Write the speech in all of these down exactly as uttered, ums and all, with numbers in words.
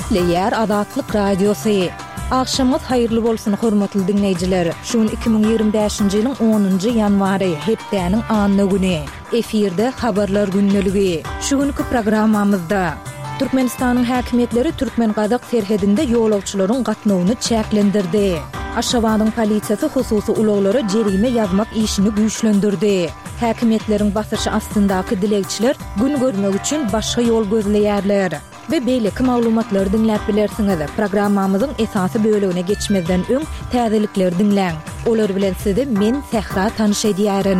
Gepleýär Azatlyk radiosu. Akşamyz haýyrly bolsun hormatly dinleýijiler. Şuň iki bin ýigrimä beşinji ýylyň onunjy ýanwary hepdäniň anyny güni. Efirde habarlar günneligi. Şu günkü programmamyzda Türkmenistanyň häkimetleri Türkmen gazyk serhedinde ýolagçylaryň gatnawyny çäklendirdi. Aşgabatyň polisiýasy hususy ulaglara jerime ýazmak işini güýçlendirdi. Häkimetleriň basyşy astyndaky dilekçiler gün görmek üçin başga ýol gözleýärler. Ve beýleki maglumatlary dinläp bilersiňiz. Programmamyzyň esasy bölügine geçmezden öň täzelikleri dinläň. Olar bilen sizi men Sehra tanyş edýärin.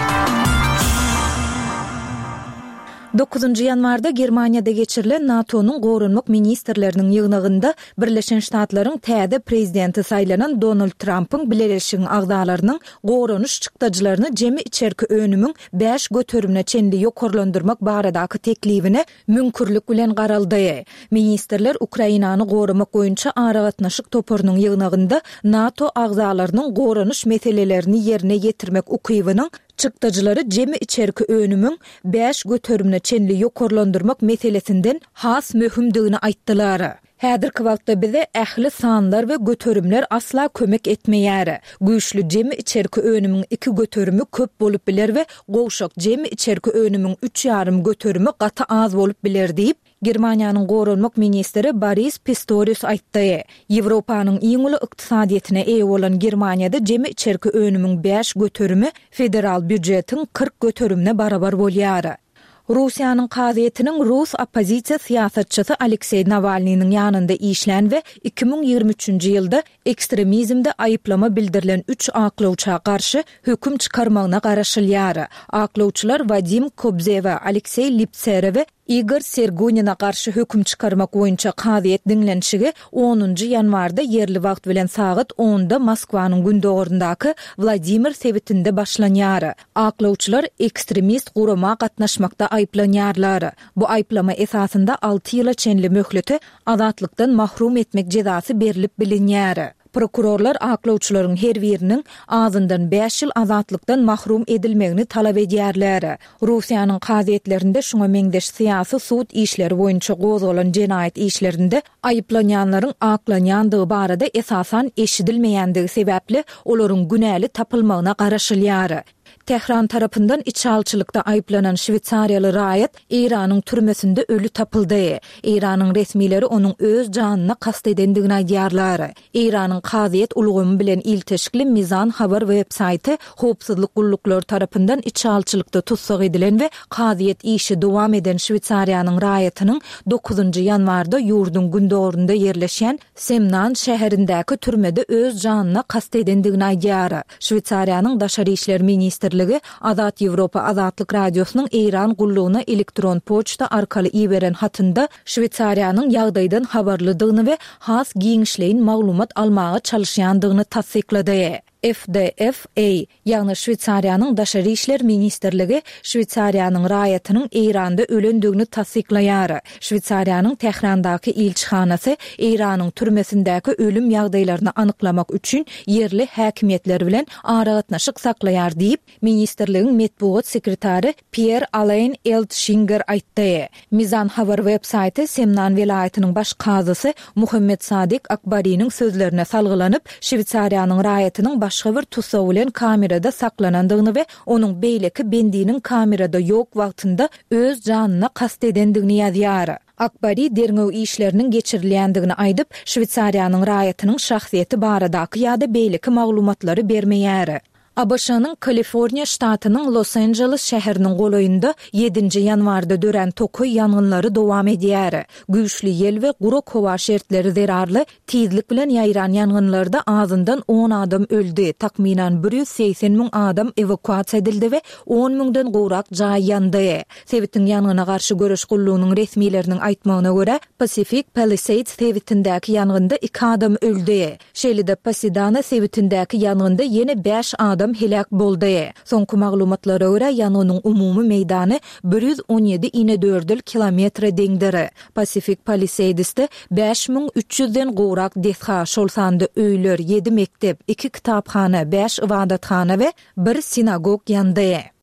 dokuzunjy ýanwarda Germaniýada geçirilen NATO'nun gorunmak ministrleriniň ýygnygynda Birleşen Ştatlaryň täze prezidenti saýlanan Donald Trump'yň bileşigiň agzalarynyň gorunuş çykdaçylaryny jemi içerki önümiň beş götürümine çenli ýokarlandyrmak baradaky teklifine mümkürlük bilen garaldy. Ministrler Ukrainany gorumak boýunça aragatnaşyk topurynyň ýygnygynda NATO agzalarynyň gorunuş meselelerini ýerine ýetirmek ukybynyň çykdaçylary jemi içerki önümiň beş götürümine çenli ýokarlandyrmak meselesinden has möhümdigini aýtdylar. Häzirki wagtda bize ähli sanlar we götürümler asla kömek etmeýär. Güýçlü jemi içerki önümiň iki götürümi köp bolup biler we gowşak jemi içerki önümiň üç ýarym götürümi gaty az bolup biler diýip Germaniýanyň gorunmak ministri Boris Pistorius aýtdy. Ýewropanyň iň uly ykdysadyetine eýe bolan Germaniýada jemi içerki önümiň beş götürümi federal büdjetiň kırk götürümine barabar bolýar. Russiýanyň kaziýetiniň Rus opozisiýa siýasatçysy Aleksey Navalnyň ýanynda işlän we iki bin ýigrimä üçinji ýylda ekstremizmde aýyplama bildirilen üç aklawçyga garşy höküm çykarmagyna garaşylýar. Aklawçylar Vadim Kobzewa, Aleksey Liptserew we Igor Sergunina garşy höküm çykarmak boýunça kaziýet dinlenşigi onunjy ýanwarda yerli wagt bilen sagat onda Moskwanyň gündogorundaky Vladimir Sevitinde başlanýar. Aklawçylar ekstremist gurama gatnaşmakda aýplanýarlar. Bu aýplama esasında alty ýyla çenli möhleti azatlykdan mahrum etmek jezasy berilip bilinýär. Prokurorlar aklawçylaryň her biriniň azyndan beş ýyl azatlykdan mahrum edilmegini talap edýärler. Russiýanyň kaziýetlerinde şoňa meňdeş syýasy sud işleri boýunça gozalan jenaýat işlerinde aýyplanýanlaryň aklanýandygy barada esasan eşidilmeýändigi sebäpli olaryň günäli tapylmagyna garaşylýar. Tehran tarapyndan içalçylykda aýplanan Şwitsariýaly raýat Iranyň türmesinde ölü tapyldy. Iranyň resmileri onuň öz janyna kast edendigini aýdýarlar. Iranyň kaziýet ulgumy bilen ilteşikli Mizan habar websaýty howpsuzlyk gulluklar tarapyndan içalçylykda tutsak edilen we kaziýet işi dowam eden Şwitsariýanyň raýatynyň dokuzunjy ýanwarda ýurdun gündogorunda ýerleşen Semnan şäherindäki türmede öz janyna kast edendigini aýdýar. Şwitsariýanyň daşary işler ministrligi Azat Ýewropa Azatlyk radiosynyň Iran gullugyna elektron poçta arkaly iýeren hatynda Şwitsariýanyň ýagdaýdan habarlydygyny we has giňişleýin maglumat almagy çalyşýandygyny tasdiklady. F D F A, ýagny Şwitsariýanyň daşary işler ministrligi Şwitsariýanyň raýatynyň Iranda ölendigini tasdiklaýar. Şwitsariýanyň Tehrandaky ilçihanasy Iranyň türmesindäki ölüm ýagdaýlaryny anyklamak üçin yerli häkimetler bilen aragatnaşyk saklaýar diýip ministrligiň medpuat sekretary Pierre Alain Eltschinger aýtdy. Mizan habar websaýty Semnan welaýatynyň baş kazysy Muhammed Sadik Akbariň sözlerine salgylanyp Şwitsariýanyň raýatynyň başga bir tutsaw bilen kamerada saklanandygyny we onuň beýleki bendiniň kamerada ýok wagtynda öz janyna kast edendigini ýazýar. Akbari derňew işleriniň geçirilýändigini aýdyp, Şwitsariýanyň raýatynyň şahsiýeti baradaky ýa-da beýleki maglumatlary bermeýär. A B Ş'nyň Kaliforniýa ştatynyň Los Angeles şäheriniň golaýynda ýedinji ýanwarda dören tokoy ýangynlary dowam edýär. Güýçli ýel we gura kowa şertleri zerarly tizlik bilen ýaýran ýangynlarda azyndan on adam öldi. Takminan bir ýüz seksen miň adam evakuasiýa edildi we on miňden gowrak jaý ýandy. Sevitiň ýangyna garşy görüş gullugynyň resmileriniň aýtmagyna görä, Pacific Palisades sevitindäki ýangynda iki adam öldi. Şeýle-de Pasadena sevitindäki ýangynda ýene beş adam helak boldy. Soňky maglumatlara görä ýanynyň umumy meýdany bir ýüz on ýedi ine dört kilometre deňdir. Pacific Palisades'te beş miň üç ýüzden gowrak desha, şol sanda öýler, ýedi mektep, iki kitapxana, beş ibadatxana we bir sinagog ýandy.